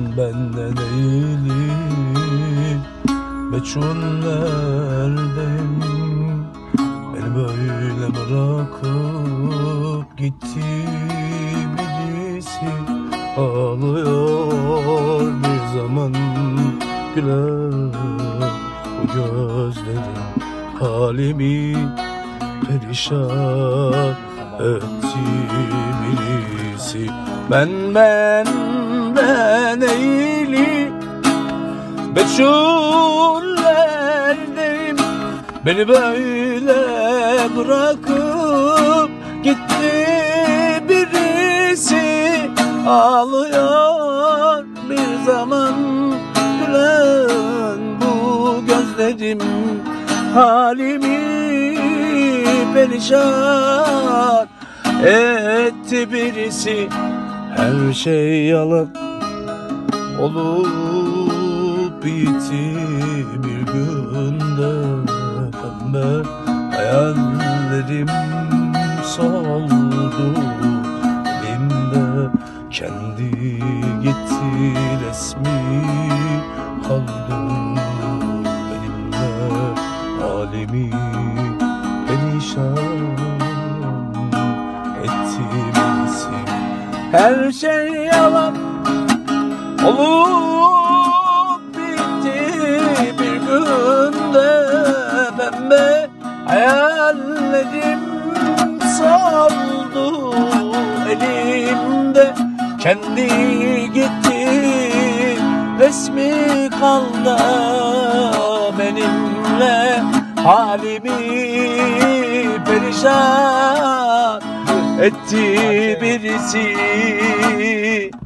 benden eğilim, meçhullerdeyim. Beni böyle bırakıp gitti birisi. Ağlıyor bir zaman güler bu gözlerim, halimi perişan etti birisi. Benden eğilim, meçhullerdeyim. Beni böyle bırakıp gitti birisi. Ağlıyor bir zaman gülen bu gözlerim, halimi perişan etti birisi. Her şey yalan olup bitti bir günde. Pembe hayallerim soldu elimde. Kendi gitti, resmi kaldı benimle. Halimi perişan etti birisi. Her şey yalan olup bitti bir günde. Pembe hayallerim soldu elimde. Kendi gitti, resmi kaldı benimle. Halimi perişan etti birisi.